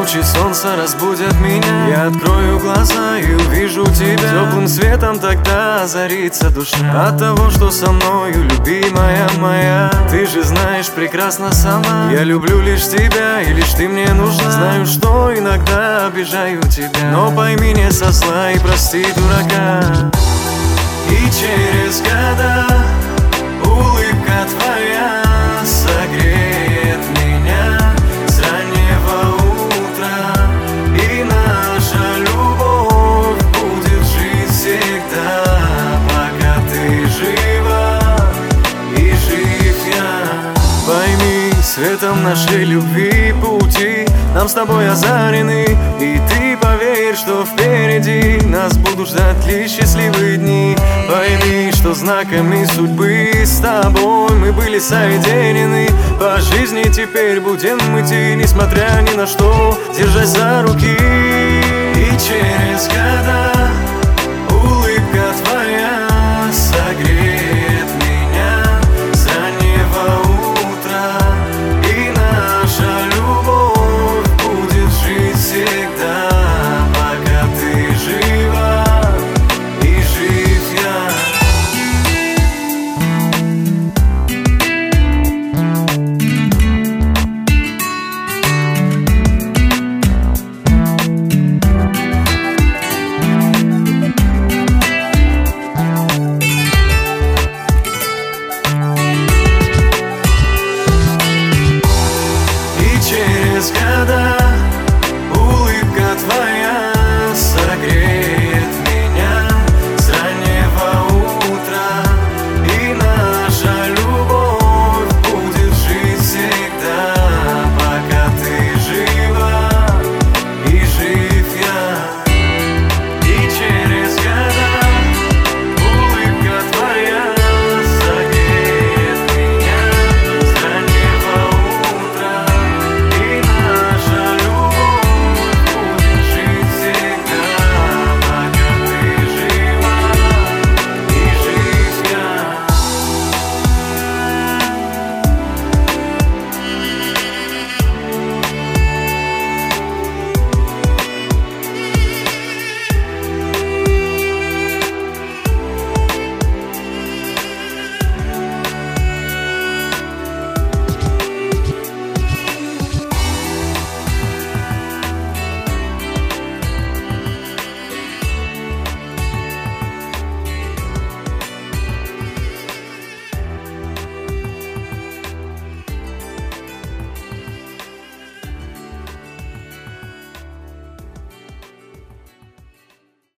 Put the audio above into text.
Лучи солнца разбудят меня. Я открою глаза и увижу тебя. Теплым светом тогда озарится душа от того, что со мною, любимая моя. Ты же знаешь прекрасно сама, я люблю лишь тебя, и лишь ты мне нужна. Знаю, что иногда обижаю тебя, но пойми, не со зла и прости дурака. И через года улыбка твоя согреет меня с раннего утра, и наша любовь будет жить всегда, пока ты жива и жив я. Пойми, светом нашей любви пути нам с тобой озарены, и ты поверь, что впереди нас будут ждать лишь счастливые дни. Пойми, что знаками судьбы с тобой мы были соединены. По жизни теперь будем идти, несмотря ни на что, держась за руки. И через года